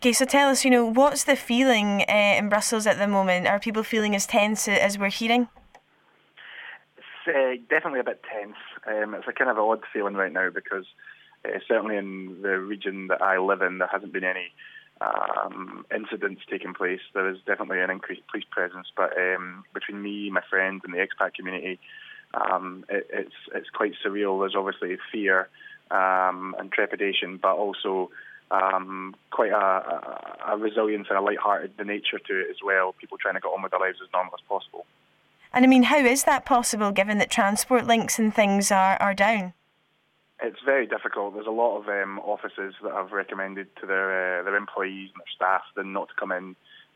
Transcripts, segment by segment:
Okay, so tell us, what's the feeling in Brussels at the moment? Are people feeling as tense as we're hearing? It's definitely a bit tense. It's a kind of odd feeling right now because certainly in the region that I live in, there hasn't been any incidents taking place. There is definitely an increased police presence, but between me, my friends, and the expat community, it's quite surreal. There's obviously fear and trepidation, but also quite a resilience and a light-hearted nature to it as well. People trying to get on with their lives as normal as possible. And I mean, how is that possible given that transport links and things are down? It's very difficult. There's a lot of offices that have recommended to their employees and their staff then not to come in.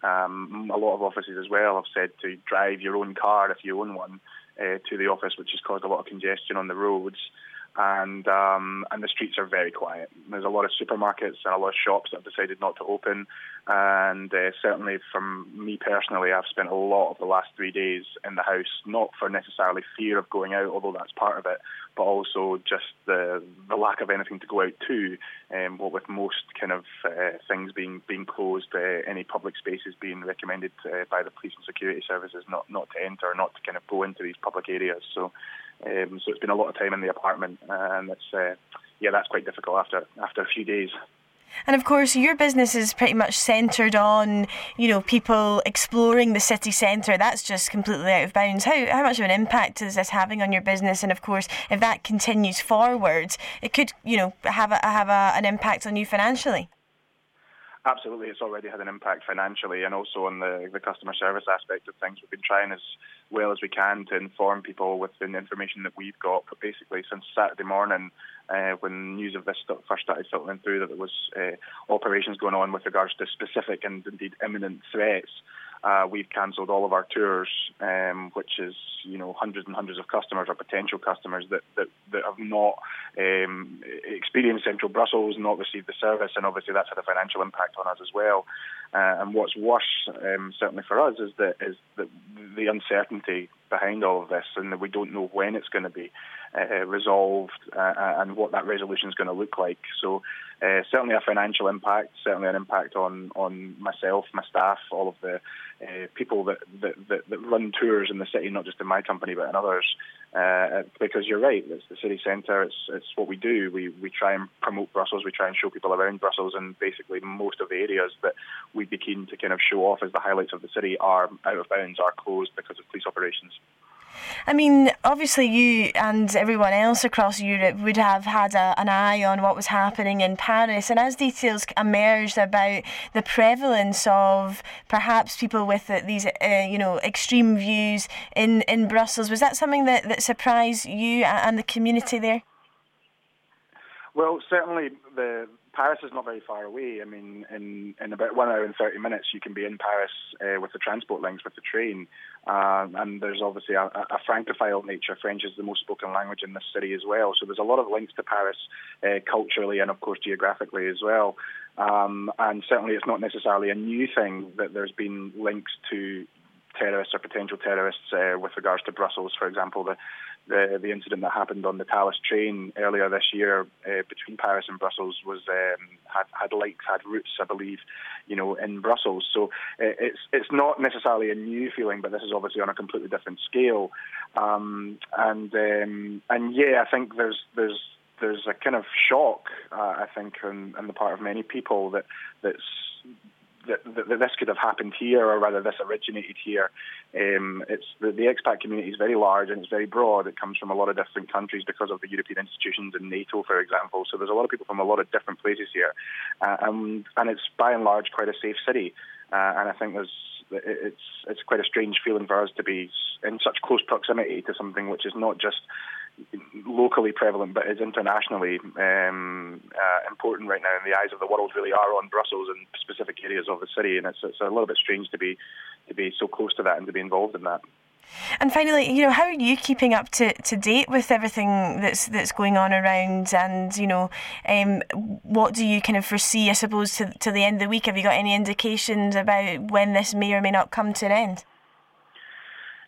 A lot of offices as well have said to drive your own car if you own one to the office, which has caused a lot of congestion on the roads. And the streets are very quiet. There's a lot of supermarkets and a lot of shops that have decided not to open. And certainly from me personally, I've spent a lot of the last 3 days in the house, not for necessarily fear of going out, although that's part of it, but also just the lack of anything to go out to. What with most kind of things being closed, any public spaces being recommended by the police and security services not to enter, not to kind of go into these public areas. So it's been a lot of time in the apartment, and that's quite difficult after a few days. And of course, your business is pretty much centred on, people exploring the city centre. That's just completely out of bounds. How much of an impact is this having on your business? And of course, if that continues forward, it could, have an impact on you financially. Absolutely, it's already had an impact financially and also on the customer service aspect of things. We've been trying as well as we can to inform people with the information that we've got. But basically, since Saturday morning, when news of this first started filtering through that there was operations going on with regards to specific and indeed imminent threats, we've cancelled all of our tours, which is hundreds and hundreds of customers or potential customers that have not experienced central Brussels, not received the service, and obviously that's had a financial impact on us as well. And what's worse, certainly for us, is that the uncertainty behind all of this, and that we don't know when it's going to be resolved and what that resolution is going to look like. So certainly a financial impact, certainly an impact on myself, my staff, all of the people that run tours in the city, not just in my company but in others. Because you're right, it's the city centre, it's what we do. We try and promote Brussels, we try and show people around Brussels, and basically most of the areas that we'd be keen to kind of show off as the highlights of the city are out of bounds, are closed because of police operations. I mean, obviously you and everyone else across Europe would have had an eye on what was happening in Paris, and as details emerged about the prevalence of perhaps people with these extreme views in Brussels, was that something that surprised you and the community there? Well, certainly Paris is not very far away. I mean, in about 1 hour and 30 minutes, you can be in Paris with the transport links, with the train. And there's obviously a Francophile nature. French is the most spoken language in this city as well. So there's a lot of links to Paris culturally and, of course, geographically as well. And certainly it's not necessarily a new thing that there's been links to terrorists or potential terrorists with regards to Brussels. For example, the incident that happened on the Thalys train earlier this year between Paris and Brussels was had roots, I believe, in Brussels. So it's not necessarily a new feeling, but this is obviously on a completely different scale. And I think there's a kind of shock, I think, on the part of many people that this could have happened here, or rather this originated here. It's the expat community is very large and it's very broad. It comes from a lot of different countries because of the European institutions and NATO, for example. So there's a lot of people from a lot of different places here, and it's by and large quite a safe city. And I think it's quite a strange feeling for us to be in such close proximity to something which is not just locally prevalent but is internationally important right now, and the eyes of the world really are on Brussels and specific areas of the city, and it's a little bit strange to be so close to that and to be involved in that. And finally, how are you keeping up to date with everything that's going on around, and what do you kind of foresee, I suppose, to the end of the week? Have you got any indications about when this may or may not come to an end?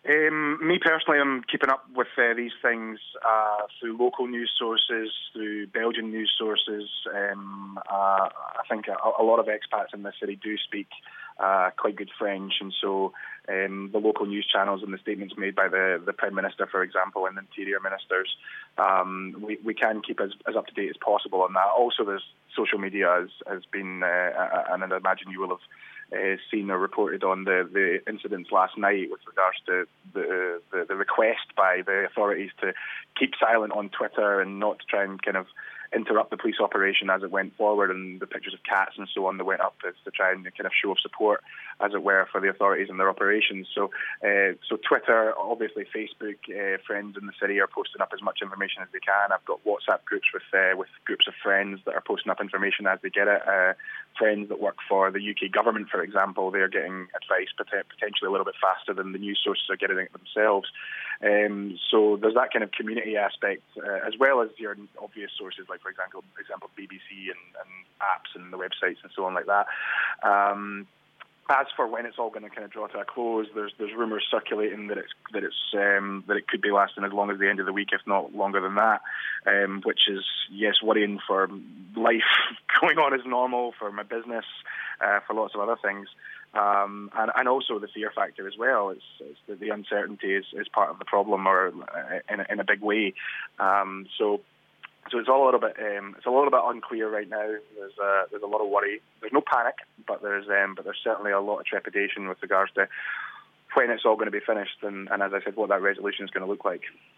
Me personally, I'm keeping up with these things through local news sources, through Belgian news sources. I think a lot of expats in the city do speak quite good French, and so the local news channels and the statements made by the Prime Minister, for example, and the Interior Ministers, we can keep as up to date as possible on that. Also, there's social media has been, and I'd imagine you will have seen or reported on the incidents last night with regards to the request by the authorities to keep silent on Twitter and not to try and kind of interrupt the police operation as it went forward, and the pictures of cats and so on that went up to try and kind of show of support, as it were, for the authorities and their operations. So Twitter, obviously Facebook, friends in the city are posting up as much information as they can. I've got WhatsApp groups with groups of friends that are posting up information as they get it. Friends that work for the UK government, for example, they're getting advice potentially a little bit faster than the news sources are getting it themselves. So there's that kind of community aspect, as well as your obvious sources like, for example, BBC and apps and the websites and so on like that. As for when it's all going to kind of draw to a close, there's rumours circulating that it could be lasting as long as the end of the week, if not longer than that, which is, yes, worrying for life going on as normal, for my business, for lots of other things. And also the fear factor as well. It's the uncertainty is part of the problem, or in a big way. So it's all a little bit unclear right now. There's a lot of worry. There's no panic, but there's certainly a lot of trepidation with regards to when it's all going to be finished, and as I said, what that resolution is going to look like.